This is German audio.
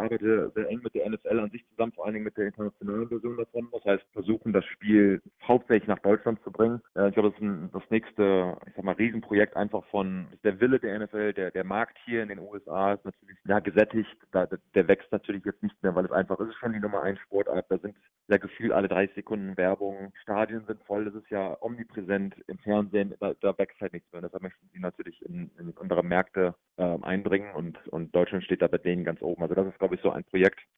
arbeite sehr eng mit der NFL an sich zusammen, vor allen Dingen mit der internationalen Version davon. Das heißt, versuchen das Spiel hauptsächlich nach Deutschland zu bringen. Ich glaube, das ist das nächste, ich sag mal, Riesenprojekt einfach von der Wille der NFL, der Markt hier in den USA ist natürlich gesättigt. Der wächst natürlich jetzt nicht mehr, weil es einfach ist schon die Nummer 1 Sportart. Da sind ja gefühlt alle 30 Sekunden Werbung. Stadien sind voll, das ist ja omnipräsent im Fernsehen, da wächst halt nichts mehr. Deshalb möchten sie natürlich in andere Märkte einbringen und Deutschland steht da bei denen ganz oben. Also das ist, glaube ich, so ein Projekt,